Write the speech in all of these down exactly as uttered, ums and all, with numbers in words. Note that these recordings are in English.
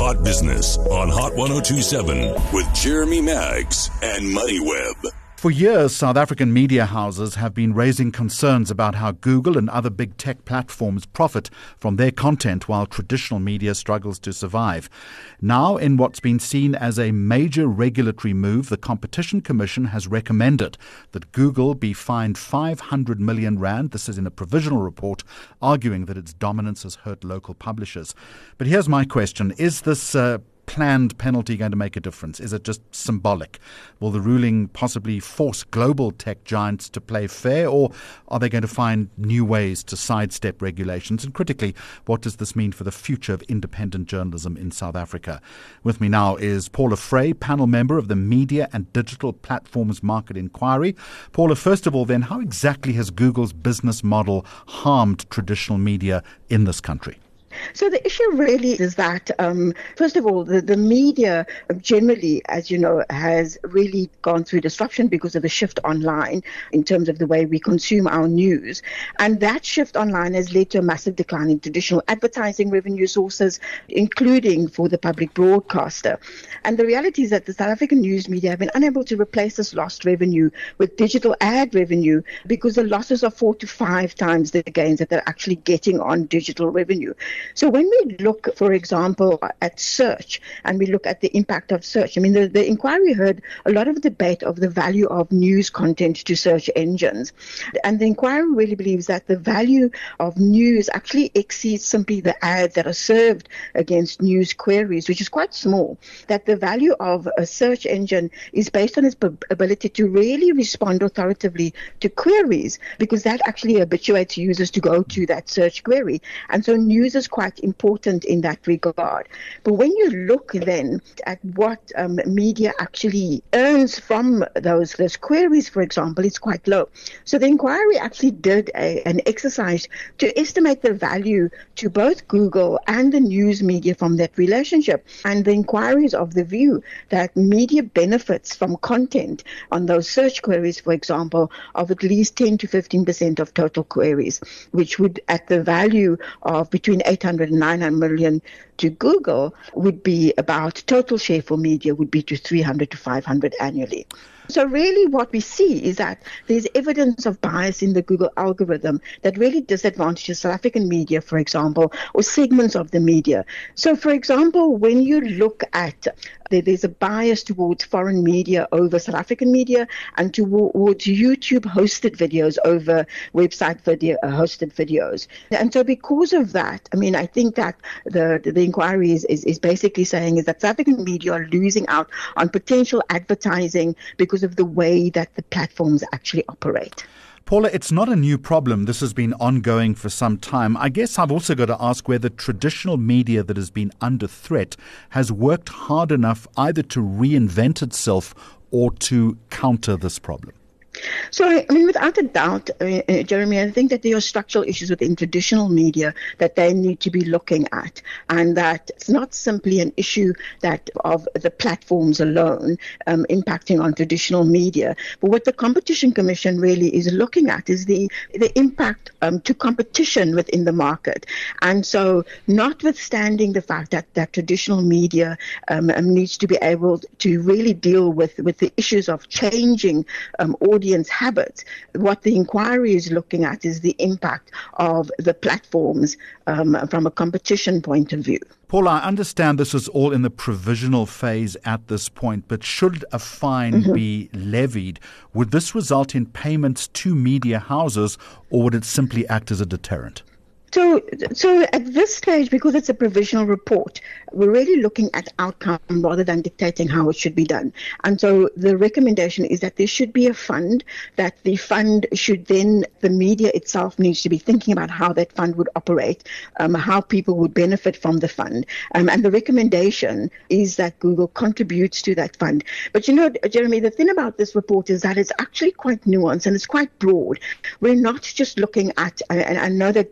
Hot Business on Hot one oh two point seven with Jeremy Maggs and MoneyWeb. For years, South African media houses have been raising concerns about how Google and other big tech platforms profit from their content while traditional media struggles to survive. Now, in what's been seen as a major regulatory move, the Competition Commission has recommended that Google be fined five hundred million rand. This is in a provisional report, arguing that its dominance has hurt local publishers. But here's my question. Is this uh, planned penalty going to make a difference? Is it just symbolic? Will the ruling possibly force global tech giants to play fair, or are they going to find new ways to sidestep regulations? And critically, what does this mean for the future of independent journalism in South Africa? With me now is Paula Frey, panel member of the Media and Digital Platforms Market Inquiry. Paula, first of all then, how exactly has Google's business model harmed traditional media in this country? So the issue really is that, um, first of all, the, the media generally, as you know, has really gone through disruption because of the shift online in terms of the way we consume our news. And that shift online has led to a massive decline in traditional advertising revenue sources, including for the public broadcaster. And the reality is that the South African news media have been unable to replace this lost revenue with digital ad revenue because the losses are four to five times the gains that they're actually getting on digital revenue. So when we look, for example, at search, and we look at the impact of search, I mean, the, the inquiry heard a lot of debate of the value of news content to search engines. And the inquiry really believes that the value of news actually exceeds simply the ads that are served against news queries, which is quite small. That the value of a search engine is based on its ability to really respond authoritatively to queries, because that actually habituates users to go to that search query. And so news is quite important in that regard. But when you look then at what um, media actually earns from those, those queries, for example, it's quite low. So the inquiry actually did a, an exercise to estimate the value to both Google and the news media from that relationship. And the inquiry is of the view that media benefits from content on those search queries, for example, of at least ten to fifteen percent of total queries, which would, at the value of between eight hundred and nine hundred million to Google, would be about total share for media would be to three hundred to five hundred annually. So really what we see is that there's evidence of bias in the Google algorithm that really disadvantages South African media, for example, or segments of the media. So, for example, when you look at there's a bias towards foreign media over South African media and towards YouTube hosted videos over website video uh, hosted videos. And so because of that, I mean, I think that the the inquiry is, is, is basically saying is that South African media are losing out on potential advertising because of the way that the platforms actually operate. Paula, it's not a new problem. This has been ongoing for some time. I guess I've also got to ask whether traditional media that has been under threat has worked hard enough either to reinvent itself or to counter this problem. So, I mean, without a doubt, uh, uh, Jeremy, I think that there are structural issues within traditional media that they need to be looking at, and that it's not simply an issue that of the platforms alone um, impacting on traditional media. But what the Competition Commission really is looking at is the, the impact um, to competition within the market. And so, notwithstanding the fact that, that traditional media um, needs to be able to really deal with, with the issues of changing um, audience habits, what the inquiry is looking at is the impact of the platforms um, from a competition point of view. Paul, I understand this is all in the provisional phase at this point, but should a fine mm-hmm. be levied, would this result in payments to media houses, or would it simply act as a deterrent? So, so at this stage, because it's a provisional report, we're really looking at outcome rather than dictating how it should be done. And so the recommendation is that there should be a fund, that the fund should then, the media itself needs to be thinking about how that fund would operate, um, how people would benefit from the fund. Um, and the recommendation is that Google contributes to that fund. But you know, Jeremy, the thing about this report is that it's actually quite nuanced and it's quite broad. We're not just looking at, and I know that Google has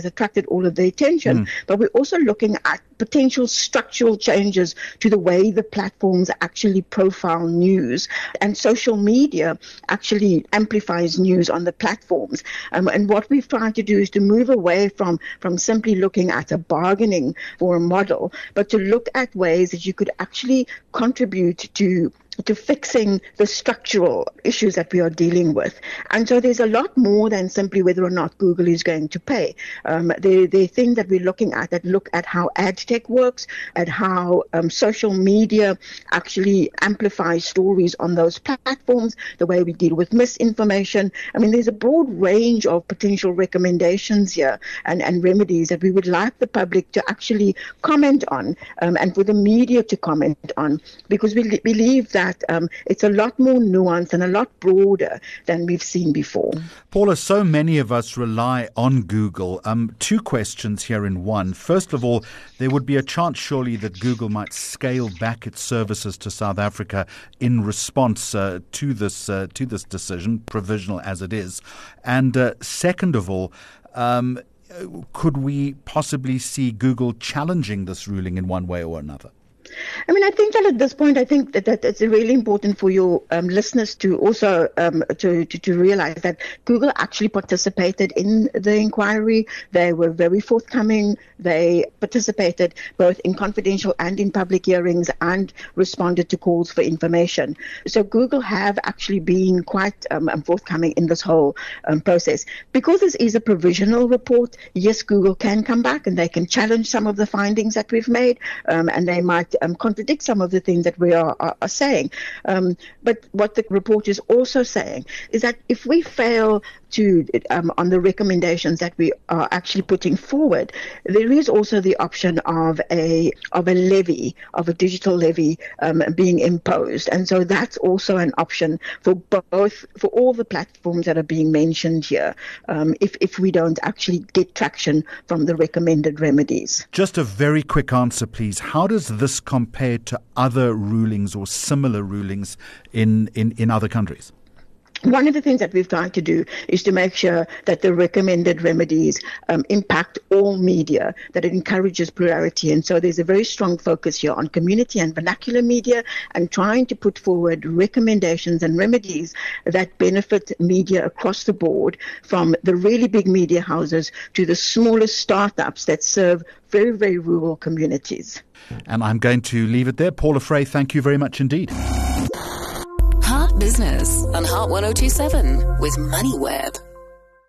attracted all of the attention, mm. but we're also looking at potential structural changes to the way the platforms actually profile news, and social media actually amplifies news on the platforms. Um, and what we've tried to do is to move away from, from simply looking at a bargaining for a model, but to look at ways that you could actually contribute to to fixing the structural issues that we are dealing with. And so there's a lot more than simply whether or not Google is going to pay. Um, there, there are things that we're looking at that look at how ad tech works, at how um, social media actually amplifies stories on those platforms, the way we deal with misinformation. I mean, there's a broad range of potential recommendations here and, and remedies that we would like the public to actually comment on, um, and for the media to comment on, because we li- believe that That, um, it's a lot more nuanced and a lot broader than we've seen before. Paula, so many of us rely on Google. Um, two questions here in one. First of all, there would be a chance surely that Google might scale back its services to South Africa in response uh, to this uh, to this decision, provisional as it is. And uh, second of all, um, could we possibly see Google challenging this ruling in one way or another? I mean, I think that at this point, I think that, that it's really important for your um, listeners to also um, to, to to realize that Google actually participated in the inquiry. They were very forthcoming. They participated both in confidential and in public hearings and responded to calls for information. So Google have actually been quite um, forthcoming in this whole um, process. Because this is a provisional report, yes, Google can come back and they can challenge some of the findings that we've made, um, and they might Um, contradict some of the things that we are, are, are saying. Um, but what the report is also saying is that if we fail to, um, on the recommendations that we are actually putting forward, there is also the option of a of a levy, of a digital levy um, being imposed. And so that's also an option for both, for all the platforms that are being mentioned here, um, if, if we don't actually get traction from the recommended remedies. Just a very quick answer, please. How does this compare to other rulings or similar rulings in, in, in other countries? One of the things that we've tried to do is to make sure that the recommended remedies um, impact all media, that it encourages plurality. And so there's a very strong focus here on community and vernacular media and trying to put forward recommendations and remedies that benefit media across the board, from the really big media houses to the smallest startups that serve very, very rural communities. And I'm going to leave it there. Paula Frey, thank you very much indeed. Heart Business on Heart one oh two seven with MoneyWeb.